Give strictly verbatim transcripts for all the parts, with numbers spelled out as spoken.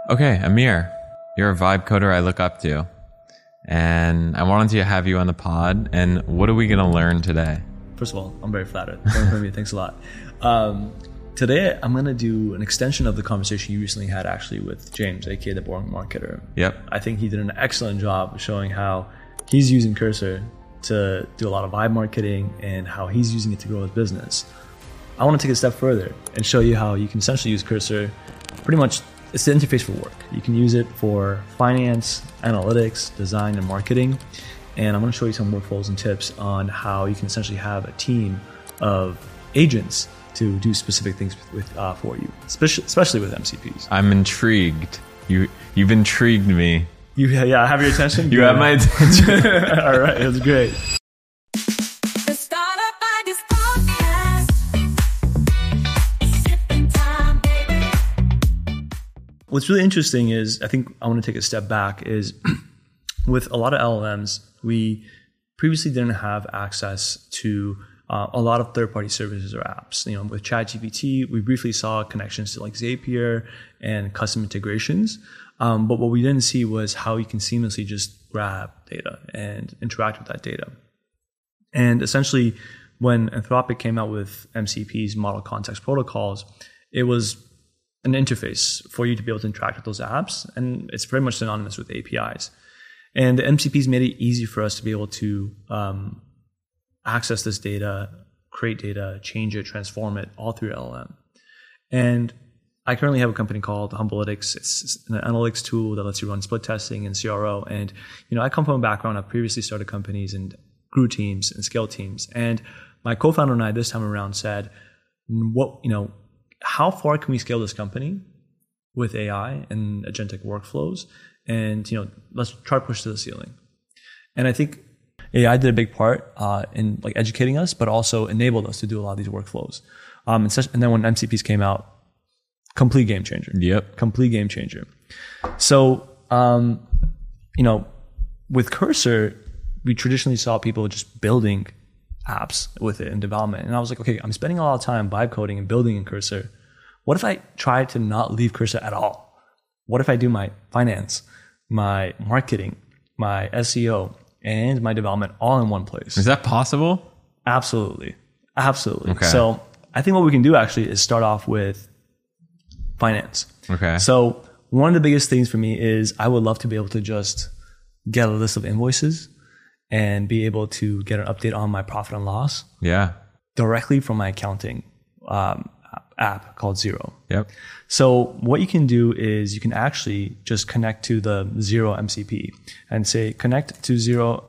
Okay, Amir, you're a vibe coder I look up to. And I wanted to have you on the pod. And what are we going to learn today? First of all, I'm very flattered. Thanks a lot. Um, today, I'm going to do an extension of the conversation you recently had actually with James, aka the Boring Marketer. Yep. I think he did an excellent job showing how he's using Cursor to do a lot of vibe marketing and how he's using it to grow his business. I want to take it a step further and show you how you can essentially use Cursor. Pretty much, it's the interface for work. You can use it for finance, analytics, design, and marketing. And I'm going to show you some workflows and tips on how you can essentially have a team of agents to do specific things with uh, for you, especially, especially with M C Ps. I'm intrigued. You, you've intrigued me. You, yeah, I have your attention? You yeah. have my attention. All right, that's great. What's really interesting is, I think I want to take a step back, is with a lot of L L Ms, we previously didn't have access to uh, a lot of third-party services or apps. You know, with ChatGPT, we briefly saw connections to like Zapier and custom integrations. Um, but what we didn't see was how you can seamlessly just grab data and interact with that data. And essentially, when Anthropic came out with M C Ps, Model Context Protocols, it was an interface for you to be able to interact with those apps. And it's very much synonymous with A P Is. And the M C Ps made it easy for us to be able to um, access this data, create data, change it, transform it, all through L L M. And I currently have a company called Humblytics. It's an analytics tool that lets you run split testing and C R O. And, you know, I come from a background, I've previously started companies and grew teams and scaled teams. And my co-founder and I this time around said, what, you know, how far can we scale this company with A I and agentic workflows? And, you know, let's try to push to the ceiling. And I think A I did a big part uh, in like educating us, but also enabled us to do a lot of these workflows. Um, and, such, and then when M C Ps came out, complete game changer. Yep. Complete game changer. So, um, you know, with Cursor, we traditionally saw people just building apps with it in development. And I was like, okay, I'm spending a lot of time vibe coding and building in Cursor. What if I try to not leave Cursor at all? What if I do my finance, my marketing, my S E O, and my development all in one place? Is that possible? Absolutely. Absolutely. Okay. So I think what we can do actually is start off with finance. Okay. So one of the biggest things for me is I would love to be able to just get a list of invoices and be able to get an update on my profit and loss. Yeah. Directly from my accounting um, app called Xero. Yep. So what you can do is you can actually just connect to the Xero M C P and say connect to Xero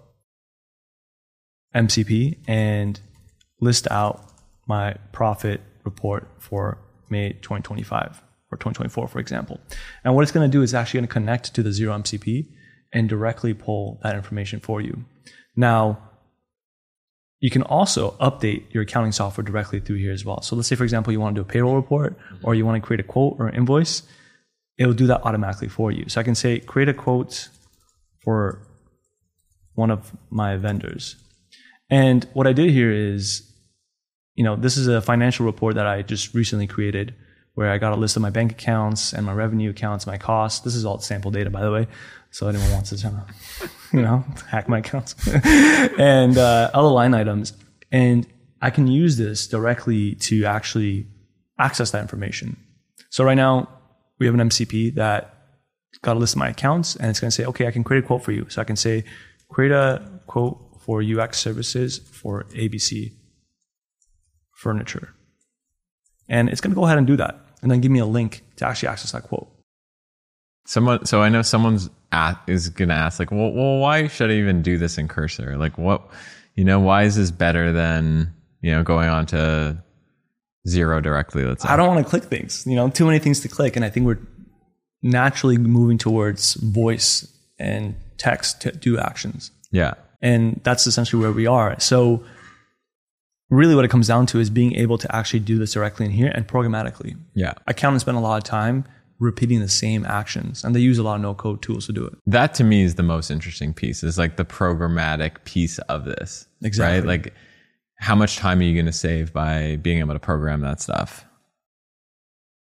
M C P and list out my profit report for May twenty twenty-five or twenty twenty-four, for example. And what it's going to do is actually going to connect to the Xero M C P and directly pull that information for you. Now, you can also update your accounting software directly through here as well. So let's say, for example, you want to do a payroll report or you want to create a quote or an invoice. It will do that automatically for you. So I can say, create a quote for one of my vendors. And what I did here is, you know, this is a financial report that I just recently created where I got a list of my bank accounts and my revenue accounts, my costs. This is all sample data, by the way. So anyone wants to, you know, hack my accounts and uh, other line items. And I can use this directly to actually access that information. So right now we have an M C P that got a list of my accounts and it's going to say, okay, I can create a quote for you. So I can say, create a quote for U X services for A B C furniture. And it's going to go ahead and do that. And then give me a link to actually access that quote. Someone, so I know someone's at, is going to ask like, well, well, why should I even do this in Cursor? Like what, you know, why is this better than, you know, going on to Xero directly? Let's say. I don't want to click things, you know, too many things to click. And I think we're naturally moving towards voice and text to do actions. Yeah. And that's essentially where we are. So really what it comes down to is being able to actually do this directly in here and programmatically. Yeah. Accountants spend a lot of time repeating the same actions and they use a lot of no code tools to do it. That to me is the most interesting piece, is like the programmatic piece of this. Exactly. Right? Like how much time are you going to save by being able to program that stuff?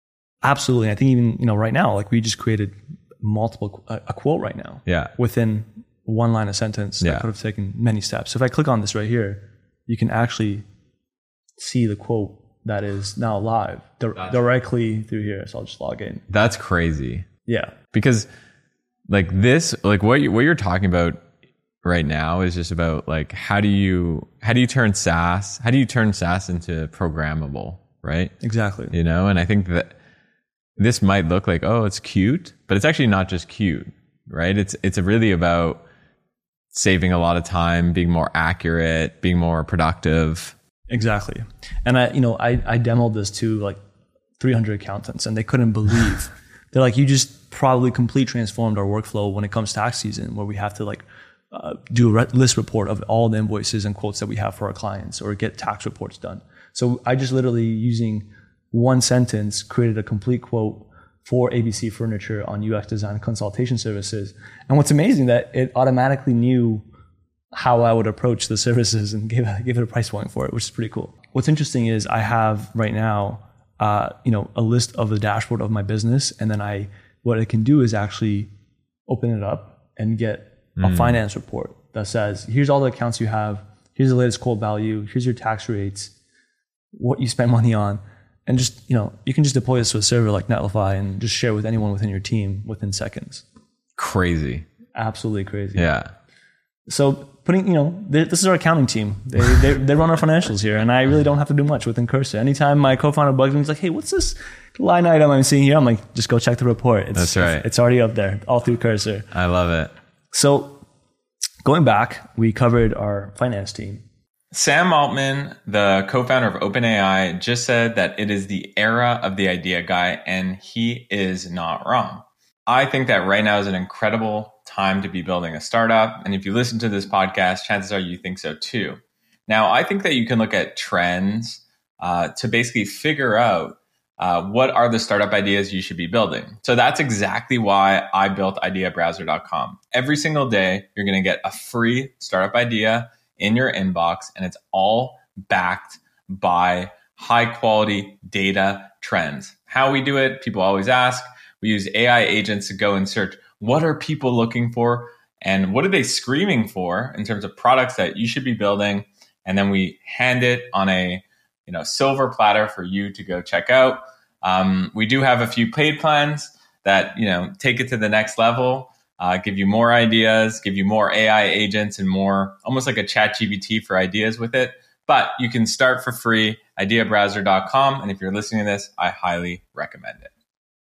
Absolutely. I think even, you know, right now, like we just created multiple, a, a quote right now. Yeah. Within one line of sentence that Yeah. could have taken many steps. So if I click on this right here, you can actually see the quote that is now live di- directly through here. So I'll just log in. That's crazy. Yeah. Because like this, like what you, what you're talking about right now is just about like, how do you, how do you turn SaaS, how do you turn SaaS into programmable, right? Exactly. You know, and I think that this might look like, oh, it's cute, but it's actually not just cute, right? It's, it's really about saving a lot of time, being more accurate, being more productive. Exactly. And I, you know, I, I demoed this to like three hundred accountants and they couldn't believe. They're like, you just probably complete transformed our workflow when it comes tax season, where we have to like uh, do a re- list report of all the invoices and quotes that we have for our clients or get tax reports done. So I just literally using one sentence created a complete quote for A B C Furniture on U X design consultation services. And what's amazing that it automatically knew how I would approach the services and gave, gave it a price point for it, which is pretty cool. What's interesting is I have right now, uh, you know, a list of the dashboard of my business. And then I, what I can do is actually open it up and get mm. a finance report that says, here's all the accounts you have. Here's the latest quote value. Here's your tax rates, what you spend money on. And just, you know, you can just deploy this to a server like Netlify and just share with anyone within your team within seconds. Crazy. Absolutely crazy. Yeah. So putting, you know, this is our accounting team. They, they they run our financials here, and I really don't have to do much within Cursor. Anytime my co-founder bugs me, he's like, hey, what's this line item I'm seeing here? I'm like, just go check the report. It's, That's right. It's, it's already up there, all through Cursor. I love it. So going back, we covered our finance team. Sam Altman, the co-founder of OpenAI, just said that it is the era of the idea guy, and he is not wrong. I think that right now is an incredible time to be building a startup. And if you listen to this podcast, chances are you think so too. Now, I think that you can look at trends uh, to basically figure out uh, what are the startup ideas you should be building. So that's exactly why I built idea browser dot com. Every single day, you're going to get a free startup idea in your inbox, and it's all backed by high quality data trends. How we do it, people always ask. We use A I agents to go and search what are people looking for and what are they screaming for in terms of products that you should be building. And then we hand it on a you know silver platter for you to go check out. Um, we do have a few paid plans that you know take it to the next level. Uh, give you more ideas, give you more A I agents and more, almost like a chat G P T for ideas with it. But you can start for free, idea browser dot com. And if you're listening to this, I highly recommend it.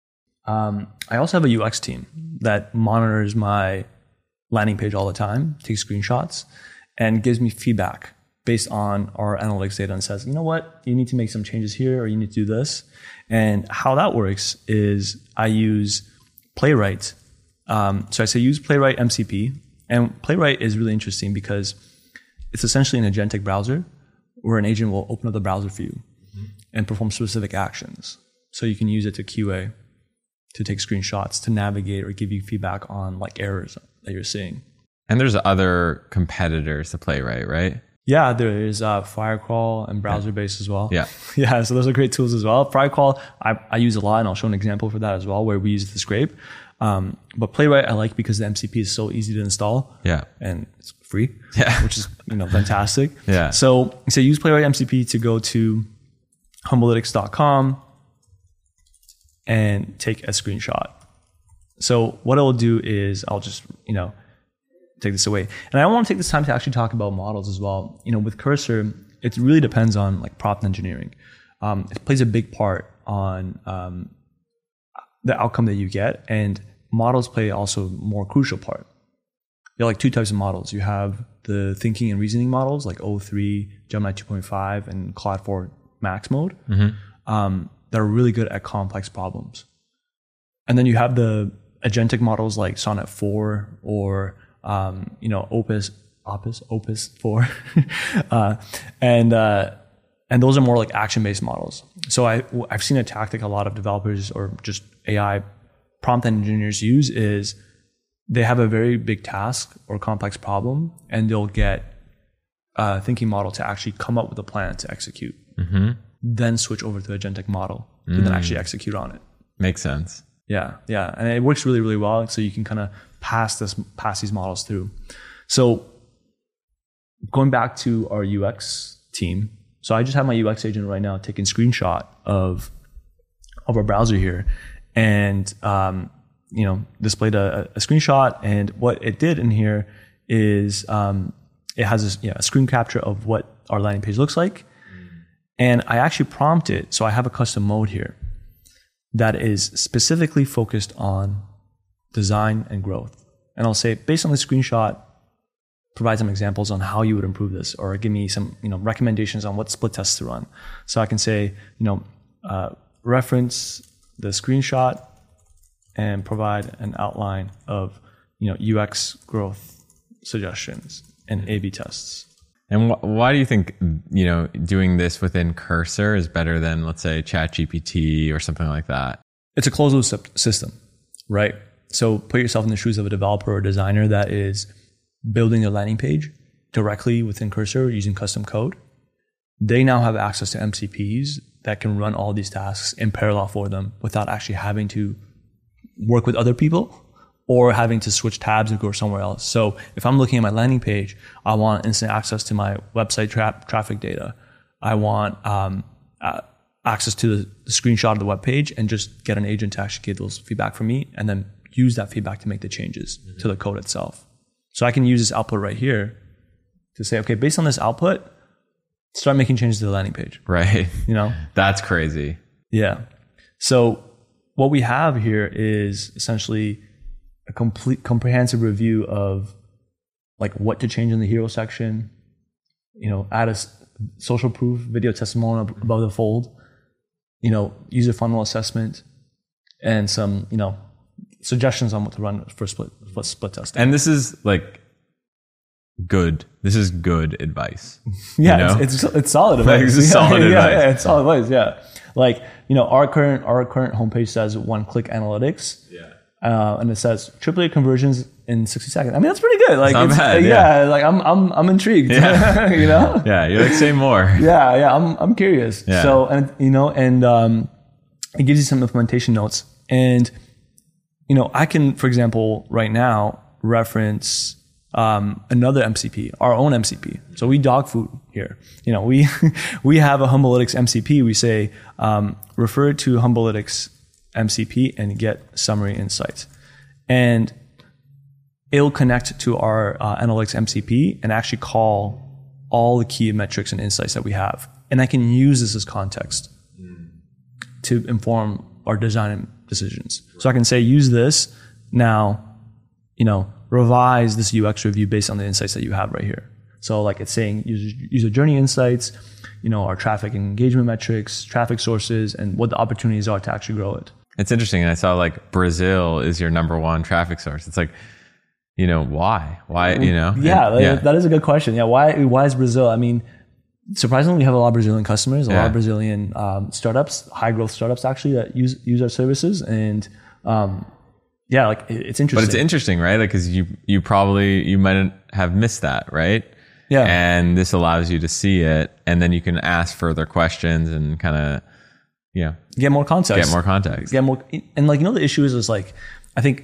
Um, I also have a U X team that monitors my landing page all the time, takes screenshots, and gives me feedback based on our analytics data and says, you know what, you need to make some changes here or you need to do this. And how that works is I use Playwright. Um, so I say use Playwright M C P, and Playwright is really interesting because it's essentially an agentic browser where an agent will open up the browser for you mm-hmm. and perform specific actions. So you can use it to Q A, to take screenshots, to navigate or give you feedback on like errors that you're seeing. And there's other competitors to Playwright, right? Yeah, there is uh, Firecrawl and browser-based as well. Yeah. Yeah, so those are great tools as well. Firecrawl, I, I use a lot, and I'll show an example for that as well, where we use the scrape. Um, but Playwright I like because the M C P is so easy to install. Yeah. And it's free. Yeah. Which is, you know, fantastic. Yeah. So, so use Playwright M C P to go to humblytics dot com and take a screenshot. So what I'll do is I'll just, you know, take this away. And I want to take this time to actually talk about models as well. You know, with Cursor, it really depends on like prompt engineering. Um, it plays a big part on um, the outcome that you get, and models play also a more crucial part. There are like two types of models. You have the thinking and reasoning models like O three, Gemini two point five, and Claude four Max mode mm-hmm. um, that are really good at complex problems. And then you have the agentic models like Sonnet four or um, you know Opus Opus Opus four, uh, and uh, and those are more like action-based models. So I I've seen a tactic a lot of developers or just A I prompt engineers use is they have a very big task or complex problem, and they'll get a thinking model to actually come up with a plan to execute. Mm-hmm. Then switch over to agentic model to mm. then actually execute on it. Makes sense. Yeah, yeah, and it works really, really well. So you can kind of pass this, pass these models through. So going back to our U X team, so I just have my U X agent right now taking screenshot of of our browser here, and um, you know, displayed a, a screenshot. And what it did in here is um, it has this, yeah, a screen capture of what our landing page looks like, and I actually prompt it. So I have a custom mode here that is specifically focused on design and growth. And I'll say, based on the screenshot, provide some examples on how you would improve this, or give me some, you know, recommendations on what split tests to run. So I can say, you know, uh, reference the screenshot and provide an outline of, you know, U X growth suggestions and A B tests. And wh- why do you think, you know, doing this within Cursor is better than, let's say, ChatGPT or something like that? It's a closed loop system, right? So put yourself in the shoes of a developer or designer that is building a landing page directly within Cursor using custom code. They now have access to M C Ps that can run all these tasks in parallel for them without actually having to work with other people or having to switch tabs and go somewhere else. So if I'm looking at my landing page, I want instant access to my website tra- traffic data. I want um, uh, access to the, the screenshot of the web page, and just get an agent to actually get those feedback from me, and then use that feedback to make the changes mm-hmm. to the code itself. So I can use this output right here to say, okay, based on this output, start making changes to the landing page. Right. You know? That's crazy. Yeah. So what we have here is essentially a complete comprehensive review of like what to change in the hero section, you know, add a social proof video testimonial above the fold, you know, user funnel assessment, and some, you know, suggestions on what to run for split for split testing. And this is like good. This is good advice. Yeah, you know? it's, it's it's solid advice. Like, this is yeah, solid yeah, advice. Yeah, it's solid advice. Yeah, like, you know, our current our current homepage says one click analytics. Yeah. Uh, and it says triple A conversions in sixty seconds. I mean, that's pretty good. Like, it's not it's, bad, yeah. yeah. Like I'm I'm I'm intrigued. Yeah. You know. Yeah, you're like, say more. Yeah, yeah. I'm I'm curious. Yeah. So, and you know, and um, it gives you some implementation notes. And you know, I can, for example, right now reference um, another M C P, our own M C P. So we dog food here. You know, we we have a Humblytics M C P. We say um, refer to Humblytics M C P and get summary insights, and it'll connect to our uh, analytics M C P and actually call all the key metrics and insights that we have, and I can use this as context mm. to inform our design decisions. So I can say, use this now, you know, revise this U X review based on the insights that you have right here. So like it's saying user, user journey insights, you know, our traffic and engagement metrics, traffic sources, and what the opportunities are to actually grow it. It's interesting. I saw like Brazil is your number one traffic source. It's like, you know, why? Why, you know? Yeah, and, yeah. that is a good question. Yeah, why Why is Brazil? I mean, surprisingly, we have a lot of Brazilian customers, a yeah. lot of Brazilian um, startups, high growth startups actually that use use our services. And um, yeah, like it's interesting. But it's interesting, right? Like, cause you, you probably, you might have missed that, right? Yeah. And this allows you to see it, and then you can ask further questions and kind of, you know, get more context. Get more context. Get more, and like, you know, the issue is, is like, I think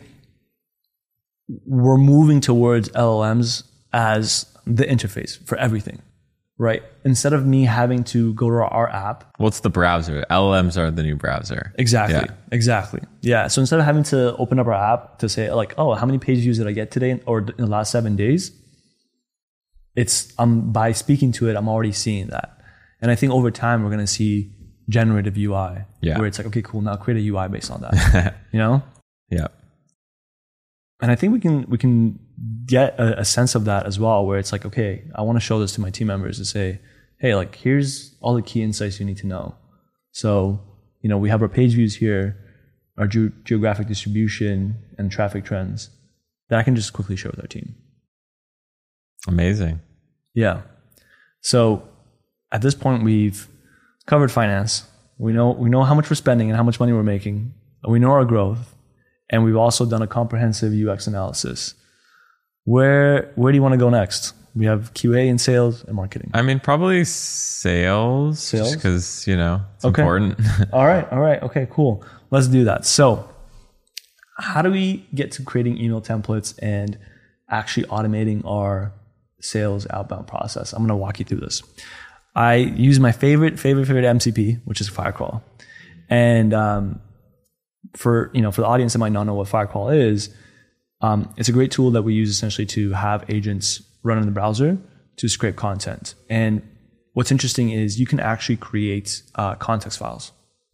we're moving towards L L Ms as the interface for everything, right? Instead of me having to go to our app. What's the browser? L L Ms are the new browser. Exactly. Yeah. Exactly. Yeah. So instead of having to open up our app to say like, oh, how many page views did I get today or in the last seven days? It's um by speaking to it, I'm already seeing that. And I think over time, we're going to see generative U I yeah. where it's like, okay, cool. Now create a U I based on that, you know? Yeah. And I think we can, we can get a, a sense of that as well, where it's like, okay, I want to show this to my team members to say, hey, like, here's all the key insights you need to know. So, you know, we have our page views here, our ge- geographic distribution and traffic trends that I can just quickly share with our team. Amazing. Yeah. So at this point, we've covered finance. We know, we know how much we're spending and how much money we're making. We know our growth. And we've also done a comprehensive U X analysis. Where, where do you want to go next? We have Q A and sales and marketing. I mean, probably sales. Sales? Because, you know, it's Okay. important. All right. All right. Okay, cool. Let's do that. So how do we get to creating email templates and actually automating our sales outbound process? I'm going to walk you through this. I use my favorite, favorite, favorite M C P, which is Firecrawl. And um, for, you know, for the audience that might not know what Firecrawl is, um, it's a great tool that we use essentially to have agents run in the browser to scrape content. And what's interesting is you can actually create uh, context files.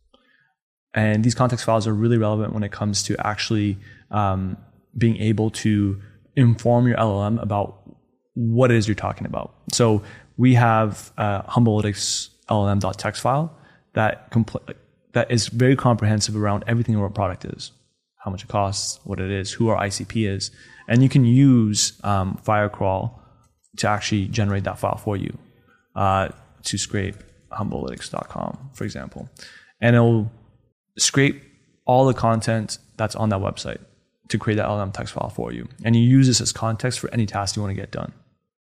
And these context files are really relevant when it comes to actually um, being able to inform your L L M about what it is you're talking about. So we have a Humblelytics L L M.txt file that compl- that is very comprehensive around everything our product is, how much it costs, what it is, who our I C P is. And you can use um, Firecrawl to actually generate that file for you uh, to scrape humblelytics dot com, for example. And it'll scrape all the content that's on that website to create that L L M text file for you. And you use this as context for any task you want to get done.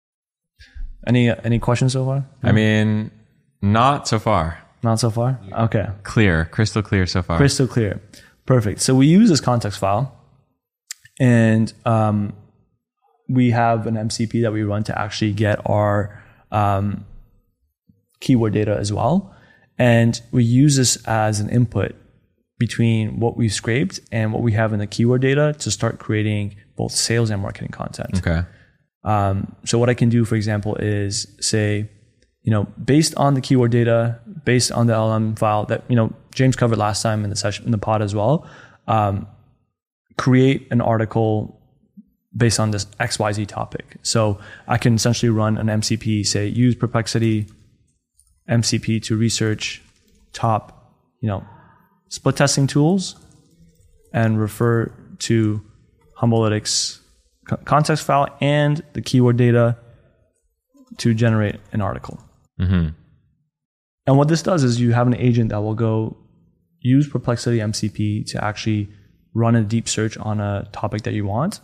Any any questions so far? I mean, not so far. Not so far? Okay. Clear, crystal clear so far. Crystal clear. Perfect. So we use this context file, and um, we have an M C P that we run to actually get our um, keyword data as well. And we use this as an input between what we've scraped and what we have in the keyword data to start creating both sales and marketing content. Okay. Um, so what I can do, for example, is say, you know, based on the keyword data, based on the L L M file that, you know, James covered last time in the session, in the pod as well, um, create an article based on this X Y Z topic. So I can essentially run an M C P, say, use Perplexity M C P to research top, you know, split testing tools and refer to Humblelytics context file and the keyword data to generate an article. Mm-hmm. And what this does is you have an agent that will go use Perplexity M C P to actually run a deep search on a topic that you want,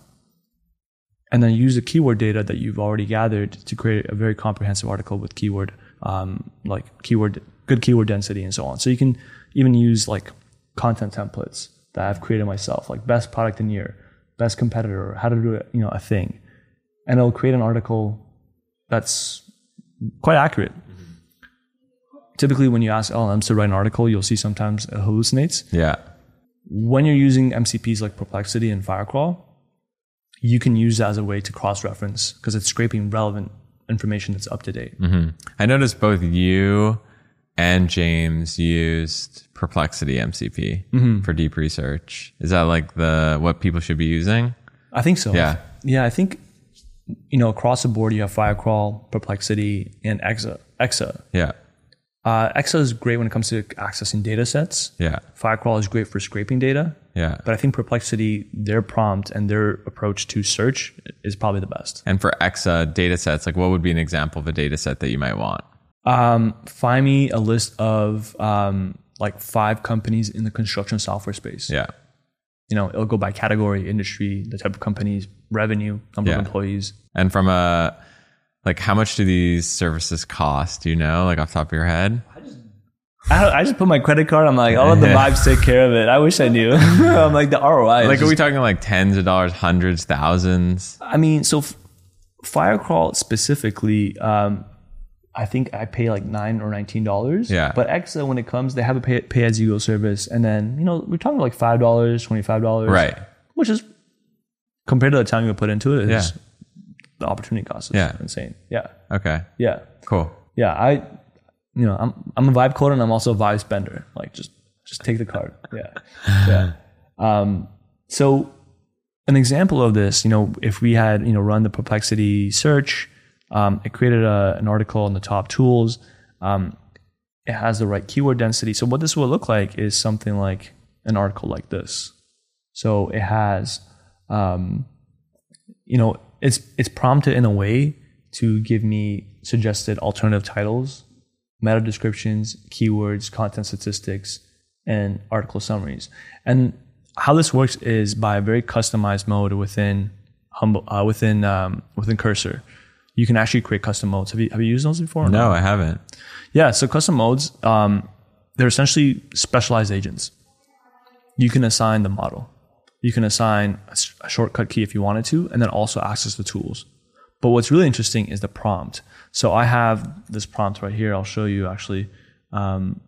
and then use the keyword data that you've already gathered to create a very comprehensive article with keyword, um, like keyword, good keyword density and so on. So you can even use like content templates that I've created myself, like best product in year, best competitor, how to do it, you know, a thing, and it'll create an article that's quite accurate. Mm-hmm. Typically, when you ask L L Ms to write an article, you'll see sometimes it hallucinates. Yeah. When you're using M C Ps like Perplexity and Firecrawl, you can use that as a way to cross-reference because it's scraping relevant information that's up to date. Mm-hmm. I noticed both you and James used Perplexity M C P mm-hmm. for deep research. Is that like the what people should be using? I think so. Yeah. Yeah, I think, you know, across the board, you have Firecrawl, Perplexity, and Exa. Exa. Yeah. Uh, Exa is great when it comes to accessing data sets. Yeah. Firecrawl is great for scraping data. Yeah. But I think Perplexity, their prompt and their approach to search is probably the best. And for Exa data sets, like what would be an example of a data set that you might want? Um, find me a list of um, like five companies in the construction software space. Yeah. You know, it'll go by category, industry, the type of companies, revenue, number Yeah. of employees. And from a, like how much do these services cost? Do you know, like off the top of your head? I, don't, I just put my credit card. I'm like, I'll let the vibes take care of it. I wish I knew. I'm like, the R O I. is Like, are just- we talking like tens of dollars, hundreds, thousands? I mean, so f- Firecrawl specifically, um, I think I pay like nine or nineteen dollars. Yeah. But Exa, when it comes, they have a pay, pay as you go service, and then you know we're talking like five dollars, twenty five dollars, Right. Which is compared to the time you put into it, is Yeah. the opportunity cost is Yeah. insane. Yeah. Okay. Yeah. Cool. Yeah. I, you know, I'm I'm a vibe coder and I'm also a vibe spender. Like just just take the card. Yeah. Yeah. Um. So an example of this, you know, if we had you know run the Perplexity search. Um, it created a, an article on the top tools. Um, it has the right keyword density. So what this will look like is something like an article like this. So it has, um, you know, it's it's prompted in a way to give me suggested alternative titles, meta descriptions, keywords, content statistics, and article summaries. And how this works is by a very customized mode within Humble uh, within um, within Cursor. you can actually create custom modes. Have you have you used those before? No, I haven't. Yeah, so custom modes, um, they're essentially specialized agents. You can assign the model. You can assign a, a shortcut key if you wanted to, and then also access the tools. But what's really interesting is the prompt. So I have this prompt right here. I'll show you actually, um,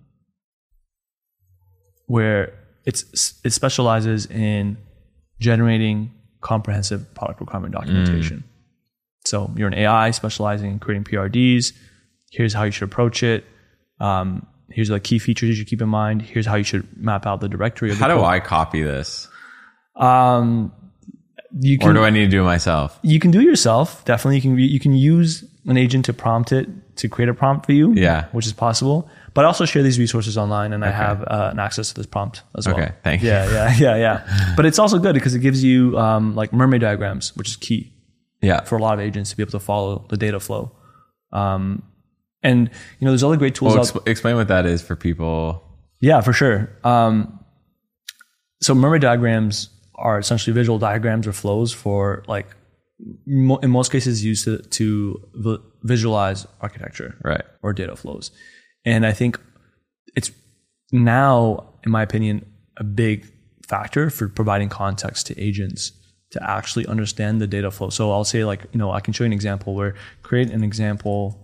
where it's it specializes in generating comprehensive product requirement documentation. Mm. So you're an A I specializing in creating P R Ds. Here's how you should approach it. Um, here's the key features you should keep in mind. Here's how you should map out the directory. Of how the do code. I copy this? Um, you can, or do I need to do it myself? You can do it yourself. Definitely, you can you can use an agent to prompt it to create a prompt for you. Yeah, which is possible. But I also share these resources online, and okay. I have uh, an access to this prompt as well. Okay, thank you. Yeah, yeah, yeah, yeah. But it's also good because it gives you um, like mermaid diagrams, which is key. Yeah, for a lot of agents to be able to follow the data flow. Um, and you know, there's other great tools. Well, out. exp- explain what that is for people. Yeah, for sure. Um, so mermaid diagrams are essentially visual diagrams or flows for like, mo- in most cases, used to, to v- visualize architecture, right, or data flows. And I think it's now, in my opinion, a big factor for providing context to agents to actually understand the data flow. So I'll say like, you know, I can show you an example where create an example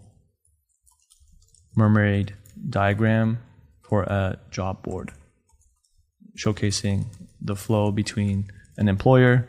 mermaid diagram for a job board, showcasing the flow between an employer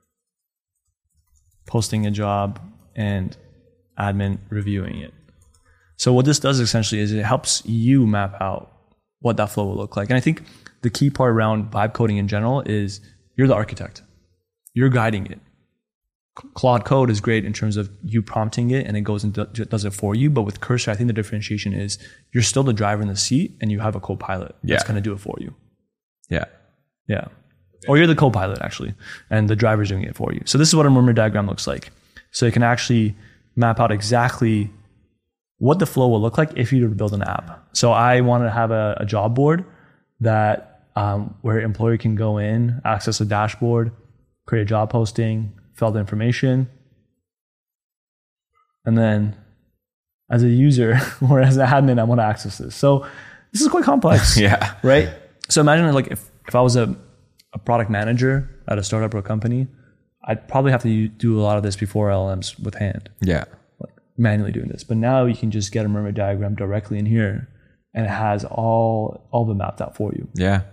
posting a job and admin reviewing it. So what this does essentially is it helps you map out what that flow will look like. And I think the key part around vibe coding in general is you're the architect. You're guiding it. Claude Code is great in terms of you prompting it and it goes and does it for you. But with Cursor, I think the differentiation is you're still the driver in the seat and you have a co-pilot yeah. that's going to do it for you. Yeah. Yeah. Or you're the co-pilot actually, and the driver's doing it for you. So this is what a mermaid diagram looks like. So you can actually map out exactly what the flow will look like if you were to build an app. So I want to have a, a job board that um, where an employee can go in, access a dashboard, create a job posting, fill out the information, and then as a user or as an admin, I want to access this. So this is quite complex. Yeah. Right? So imagine like if, if I was a, a product manager at a startup or a company, I'd probably have to do a lot of this before L L Ms with hand. Yeah. Like manually doing this. But now you can just get a mermaid diagram directly in here and it has all all of it mapped out for you. Yeah.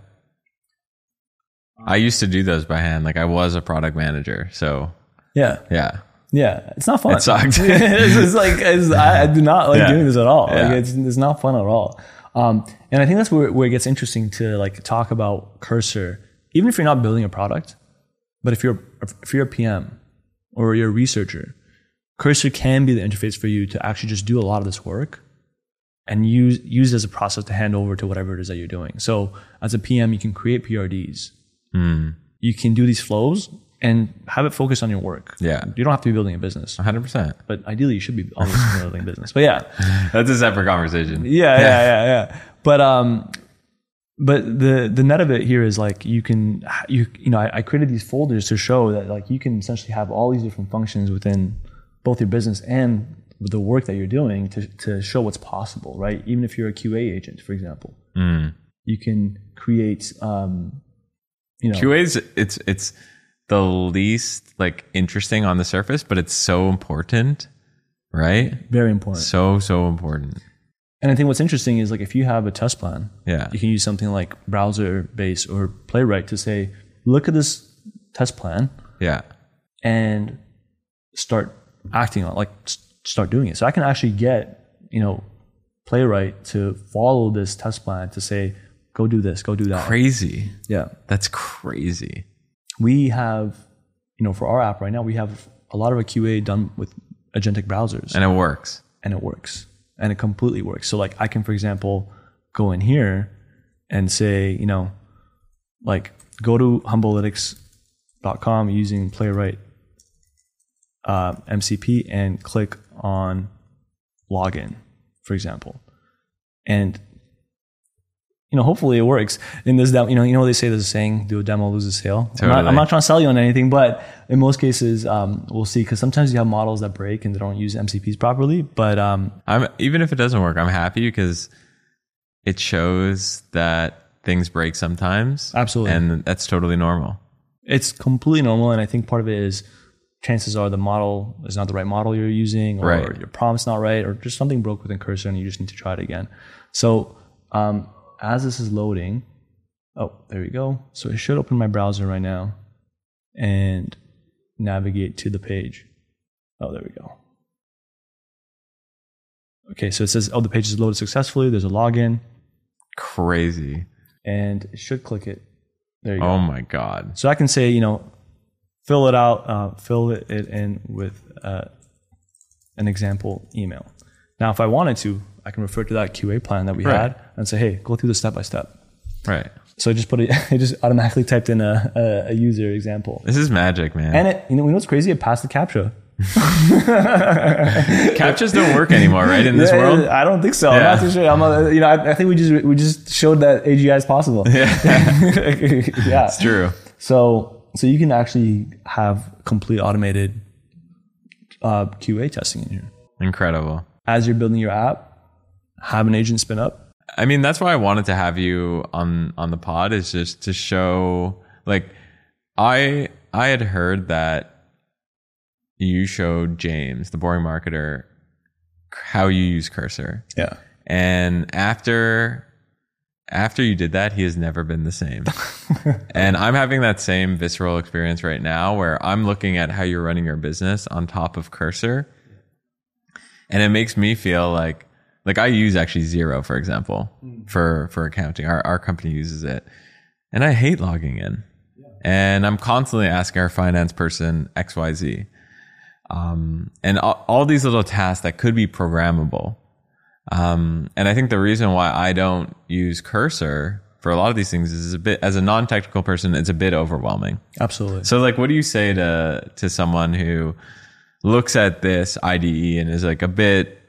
I used to do those by hand. Like I was a product manager. So yeah. Yeah. Yeah. It's not fun. It sucked. it's, it's like, it's, I, I do not like yeah. doing this at all. Yeah. Like it's, it's not fun at all. Um, and I think that's where, where it gets interesting to like talk about Cursor, even if you're not building a product, but if you're, if you're a P M or you're a researcher, Cursor can be the interface for you to actually just do a lot of this work and use, use it as a process to hand over to whatever it is that you're doing. So as a P M, you can create P R Ds. Mm. You can do these flows and have it focus on your work. Yeah. You don't have to be building a business. one hundred percent. But ideally, you should be always building a business. But yeah. That's a separate conversation. Yeah, yeah, yeah, yeah. But um, but the the net of it here is like you can, you you know, I, I created these folders to show that like you can essentially have all these different functions within both your business and the work that you're doing to, to show what's possible, right? Even if you're a Q A agent, for example. Mm. You can create... Um, You know, Q A is it's it's the least like interesting on the surface, but it's so important, right? Very important. So so important. And I think what's interesting is like if you have a test plan, yeah, you can use something like Browser Base or Playwright to say, look at this test plan, yeah, and start acting on, like start doing it. So I can actually get you know Playwright to follow this test plan to say, go do this, go do that. Crazy. Yeah. That's crazy. We have, you know, for our app right now, we have a lot of a Q A done with agentic browsers. And it works. And it works. And it completely works. So like I can, for example, go in here and say, you know, like go to humblelytics dot com using Playwright uh, M C P and click on login, for example. And you know, hopefully it works in this demo. You know, you know what they say, there's a saying, do a demo, lose a sale. Totally. I'm, not, I'm not trying to sell you on anything, but in most cases, um, we'll see. Because sometimes you have models that break and they don't use M C Ps properly. But um, I'm even if it doesn't work, I'm happy because it shows that things break sometimes. Absolutely. And that's totally normal. It's completely normal. And I think part of it is chances are the model is not the right model you're using, or right. your prompt's not right, or just something broke within Cursor and you just need to try it again. So um, as this is loading, oh, there we go. So it should open my browser right now and navigate to the page. Oh, there we go. Okay, so it says, oh, the page is loaded successfully. There's a login. Crazy. And it should click it. There you go. Oh my God. So I can say, you know, fill it out, uh, fill it in with uh, an example email. Now, if I wanted to, I can refer to that Q A plan that we right. had and say, hey, go through the step by step. Right. So I just put it, it just automatically typed in a, a, a user example. This is magic, man. And it, you know, you know what's crazy? It passed the CAPTCHA. CAPTCHAs don't work anymore, right? In this yeah, world, I don't think so. Yeah. I'm not too sure. I'm a, you know, I, I think we just we just showed that A G I is possible. Yeah, yeah, it's true. So so you can actually have complete automated uh, Q A testing in here. Incredible. As you're building your app, have an agent spin up. I mean, that's why I wanted to have you on on the pod, is just to show, like, I I had heard that you showed James, the boring marketer, how you use Cursor. Yeah. And after after you did that, he has never been the same. And I'm having that same visceral experience right now where I'm looking at how you're running your business on top of Cursor. And it makes me feel like, like I use actually Xero, for example, mm. for, for accounting. Our, our company uses it. And I hate logging in. Yeah. And I'm constantly asking our finance person X Y Z. Um, and all, all these little tasks that could be programmable. Um, and I think the reason why I don't use Cursor for a lot of these things is a bit, as a non-technical person, it's a bit overwhelming. Absolutely. So like, what do you say to, to someone who looks at this I D E and is like a bit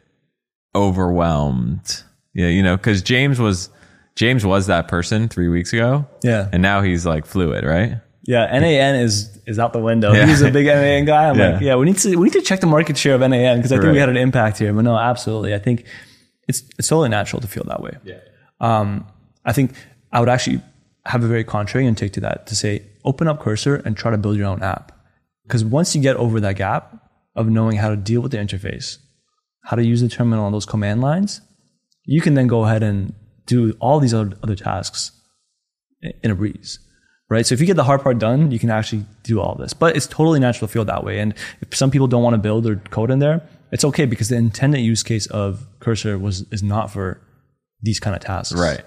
overwhelmed? Yeah. You know, cause James was, James was that person three weeks ago. Yeah. And now he's like fluid, right? Yeah, N A N is is out the window. Yeah. He's a big N A N guy. I'm yeah. like, yeah, we need to we need to check the market share of N A N because I think right. we had an impact here. But no, absolutely, I think it's it's totally natural to feel that way. Yeah. Um, I think I would actually have a very contrarian take to that, to say open up Cursor and try to build your own app, because once you get over that gap of knowing how to deal with the interface, how to use the terminal on those command lines, you can then go ahead and do all these other, other tasks in a breeze. Right. So if you get the hard part done, you can actually do all this. But it's totally natural to feel that way. And if some people don't want to build or code in there, it's okay, because the intended use case of Cursor was is not for these kind of tasks. Right.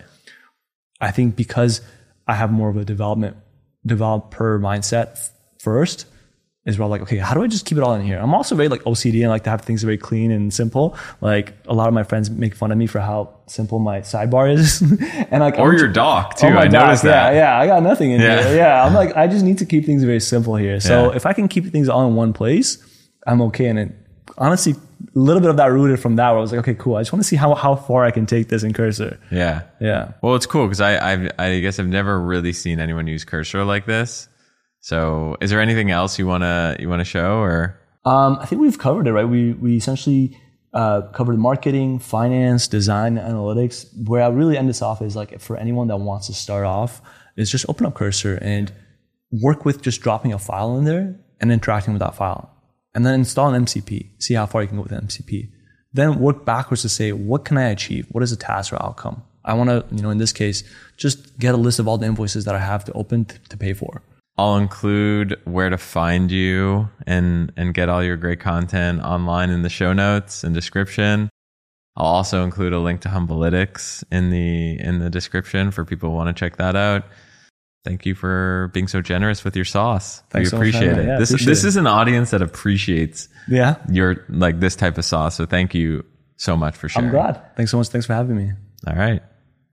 I think because I have more of a development developer mindset f- first, is where I'm like, okay, how do I just keep it all in here? I'm also very like O C D and like to have things very clean and simple. Like a lot of my friends make fun of me for how simple my sidebar is. and like, or I'm your just, dock too. oh I dock, noticed that. Yeah, yeah, I got nothing in yeah. here. Yeah, I'm like, I just need to keep things very simple here. So yeah. if I can keep things all in one place, I'm okay. And it, honestly, a little bit of that rooted from that, where I was like, okay, cool. I just want to see how how far I can take this in Cursor. Yeah, yeah. Well, it's cool because I I've, I guess I've never really seen anyone use Cursor like this. So, is there anything else you wanna you wanna show, or? Um, I think we've covered it, right? We we essentially uh, covered marketing, finance, design, analytics. Where I really end this off is like, for anyone that wants to start off, is just open up Cursor and work with just dropping a file in there and interacting with that file, and then install an M C P. See how far you can go with an M C P. Then work backwards to say, what can I achieve? What is a task or outcome? I want to, you know, in this case, just get a list of all the invoices that I have to open t- to pay for. I'll include where to find you and, and get all your great content online in the show notes and description. I'll also include a link to Humblytics in the, in the description for people who want to check that out. Thank you for being so generous with your sauce. Thanks we so appreciate much, it. yeah, this, appreciate this it. is an audience that appreciates yeah. your, like this type of sauce. So thank you so much for sharing. I'm glad. Thanks so much. Thanks for having me. All right.